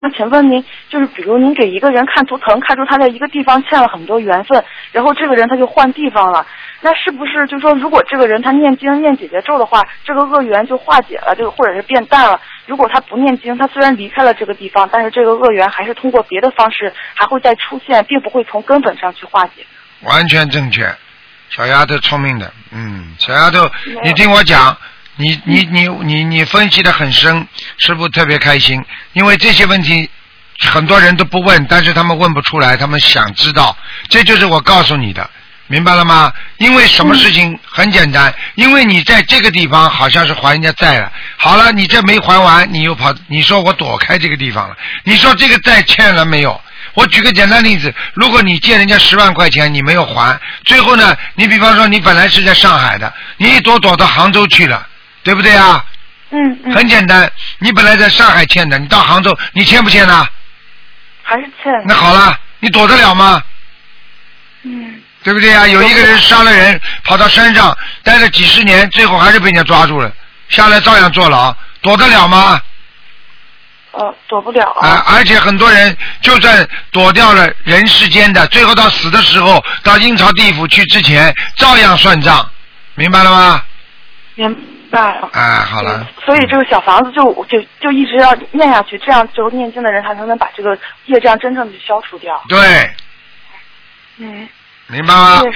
那请问您，就是比如您给一个人看图腾，看出他在一个地方欠了很多缘分，然后这个人他就换地方了，那是不是就说如果这个人他念经念姐姐咒的话，这个恶缘就化解了，就或者是变淡了？如果他不念经，他虽然离开了这个地方，但是这个恶缘还是通过别的方式还会再出现，并不会从根本上去化解。 完全正确，小丫头聪明的，小丫头，你听我讲。你分析得很深，师父特别开心，因为这些问题很多人都不问，但是他们问不出来，他们想知道，这就是我告诉你的，明白了吗？因为什么事情很简单，因为你在这个地方好像是还人家债了，好了，你这没还完，你又跑，你说我躲开这个地方了，你说这个债欠了没有？我举个简单例子，如果你借人家10万块钱，你没有还，最后呢，你比方说你本来是在上海的，你一躲到杭州去了，对不对啊？很简单，你本来在上海欠的，你到杭州，你欠不欠呢？ 还是欠。 那好了，你躲得了吗？对不对啊？有一个人杀了人，跑到山上待了几十年，最后还是被人家抓住了，下来照样坐牢，躲得了吗？ 躲不了而且很多人就算躲掉了人世间的，最后到死的时候，到阴曹地府去之前，照样算账，明白了吗？ 明白了。 好了。 所以这个小房子就一直要念下去，这样只有念经的人才能把这个业障真正的消除掉。 对。明白吗？